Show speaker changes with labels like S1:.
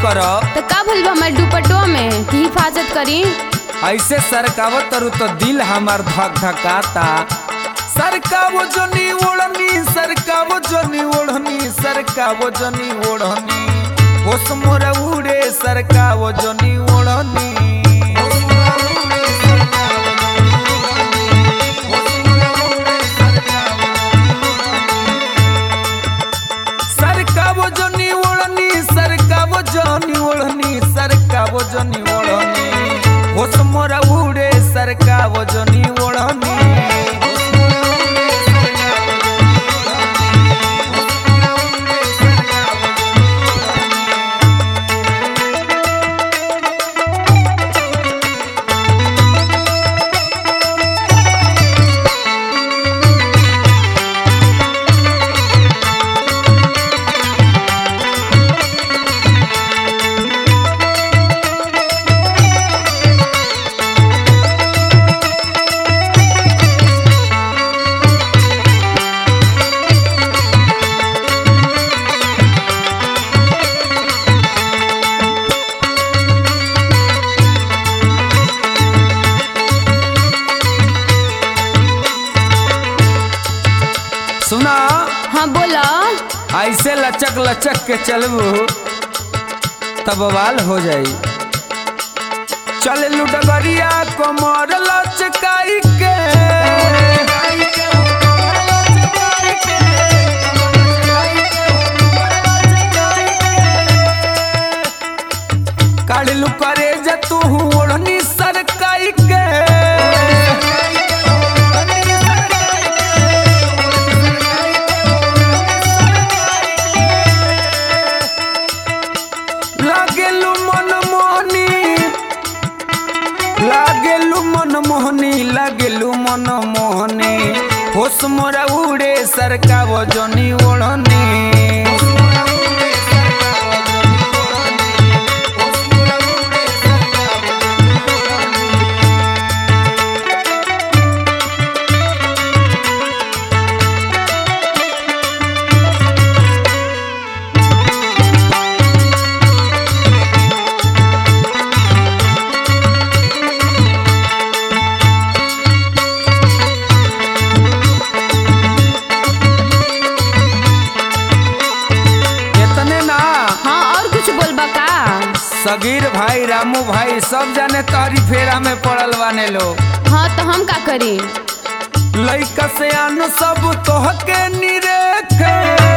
S1: करब।
S2: तो का भइल बा हमारे दुपट्टो में कि हिफाजत करी?
S1: ऐसे सरकावत तरु तो दिल हमार धक धकाता। सरकावो जनी ओढ़नी, सरकावो जनी ओढ़नी, सरकावो जनी ओढ़नी, होश मोर उड़े सरकावो जनी ओढ़नी। सरकावो जनी ओढ़नी, सरकावो जनी ओढ़नी, सरकावो जनी ओढ़नी, होश मोर उड़े सरकावो जनी ओढ़नी। सुना,
S2: हाँ बोला।
S1: ऐसे लचक लचक के चलबू तब बवाल हो जाई। चल लुडगरिया कमर लचकाई के, काढ़लू करे जा तू ओढ़नी सरकाई के। लागेलू मन मोहनी, लागेलू मन मोहनी, लागेलू मन मोहनी, होश मोरा उड़े सरकावो जनी ओढ़नी। सगीर भाई, रामू भाई सब जाने तारी फेरा में पड़ल बाने लोग।
S2: हाँ तो हम का करी?
S1: लइका से आन सब तोहके निरेखे।